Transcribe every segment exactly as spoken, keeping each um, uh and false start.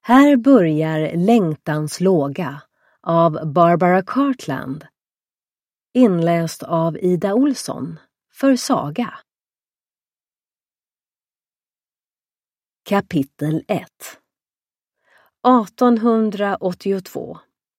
Här börjar Längtans låga av Barbara Cartland. Inläst av Ida Olsson för Saga. Kapitel ett. artonhundraåttiotvå.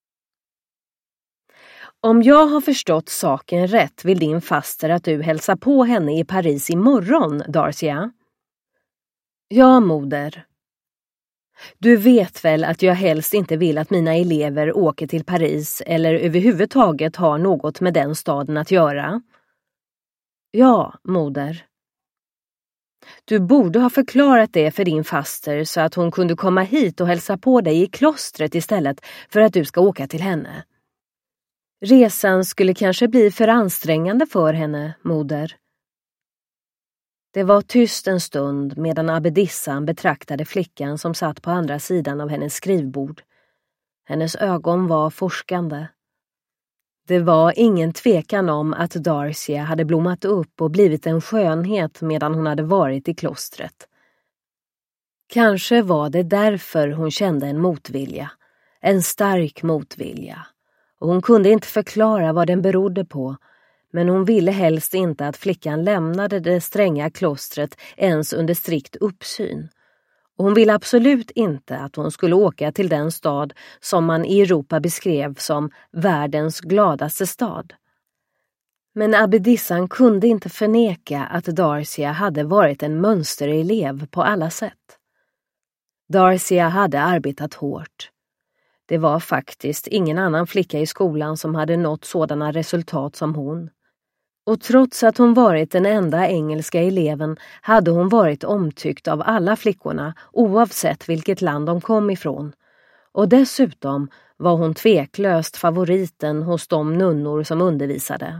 Om jag har förstått saken rätt vill din faster att du hälsar på henne i Paris imorgon, Darcia? Ja, moder. Du vet väl att jag helst inte vill att mina elever åker till Paris eller överhuvudtaget har något med den staden att göra? Ja, moder. Du borde ha förklarat det för din faster så att hon kunde komma hit och hälsa på dig i klostret istället för att du ska åka till henne. Resan skulle kanske bli för ansträngande för henne, moder. Det var tyst en stund medan abbedissan betraktade flickan som satt på andra sidan av hennes skrivbord. Hennes ögon var forskande. Det var ingen tvekan om att Darcia hade blommat upp och blivit en skönhet medan hon hade varit i klostret. Kanske var det därför hon kände en motvilja, en stark motvilja. Och hon kunde inte förklara vad den berodde på, men hon ville helst inte att flickan lämnade det stränga klostret ens under strikt uppsyn. Och hon ville absolut inte att hon skulle åka till den stad som man i Europa beskrev som världens gladaste stad. Men abbedissan kunde inte förneka att Darcia hade varit en mönsterelev på alla sätt. Darcia hade arbetat hårt. Det var faktiskt ingen annan flicka i skolan som hade nått sådana resultat som hon. Och trots att hon varit den enda engelska eleven hade hon varit omtyckt av alla flickorna oavsett vilket land de kom ifrån. Och dessutom var hon tveklöst favoriten hos de nunnor som undervisade.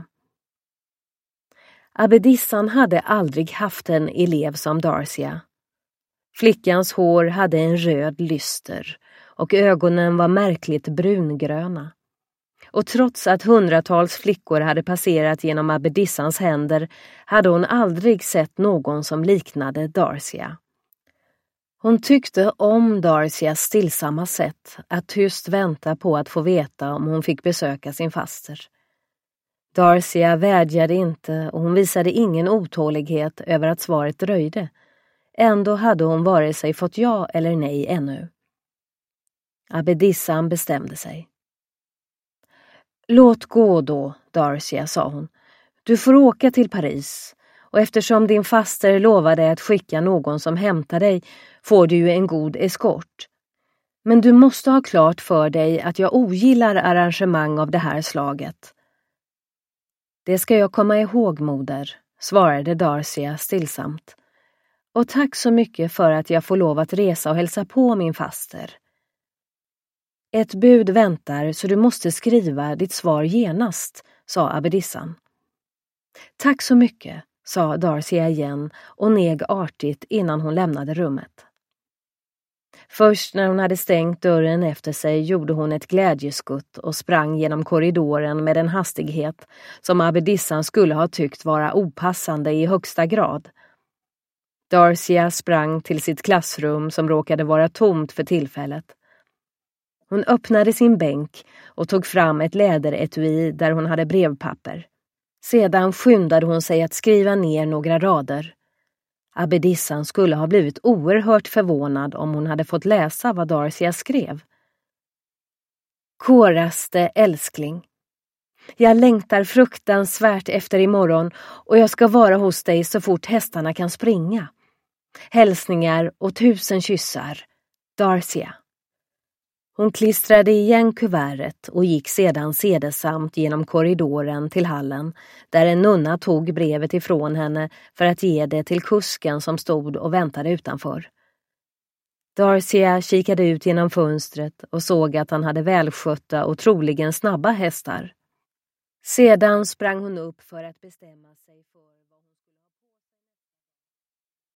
Abbedissan hade aldrig haft en elev som Darcia. Flickans hår hade en röd lyster och ögonen var märkligt brungröna. Och trots att hundratals flickor hade passerat genom abbedissans händer hade hon aldrig sett någon som liknade Darcia. Hon tyckte om Darcias stillsamma sätt att tyst vänta på att få veta om hon fick besöka sin faster. Darcia vädjade inte och hon visade ingen otålighet över att svaret dröjde. Ändå hade hon vare sig fått ja eller nej ännu. Abbedissan bestämde sig. Låt gå då, Darcia, sa hon. Du får åka till Paris, och eftersom din faster lovade att skicka någon som hämtar dig får du ju en god eskort. Men du måste ha klart för dig att jag ogillar arrangemang av det här slaget. Det ska jag komma ihåg, moder, svarade Darcia stillsamt. Och tack så mycket för att jag får lov att resa och hälsa på min faster. Ett bud väntar så du måste skriva ditt svar genast, sa abbedissan. Tack så mycket, sa Darcia igen och neg artigt innan hon lämnade rummet. Först när hon hade stängt dörren efter sig gjorde hon ett glädjeskutt och sprang genom korridoren med en hastighet som abbedissan skulle ha tyckt vara opassande i högsta grad. Darcia sprang till sitt klassrum som råkade vara tomt för tillfället. Hon öppnade sin bänk och tog fram ett läderetui där hon hade brevpapper. Sedan skyndade hon sig att skriva ner några rader. Abbedissan skulle ha blivit oerhört förvånad om hon hade fått läsa vad Darcia skrev. Koraste älskling. Jag längtar fruktansvärt efter imorgon och jag ska vara hos dig så fort hästarna kan springa. Hälsningar och tusen kyssar. Darcia. Hon klistrade igen kuvertet och gick sedan sedesamt genom korridoren till hallen där en nunna tog brevet ifrån henne för att ge det till kusken som stod och väntade utanför. Darcia kikade ut genom fönstret och såg att han hade välskötta och troligen snabba hästar. Sedan sprang hon upp för att bestämma sig för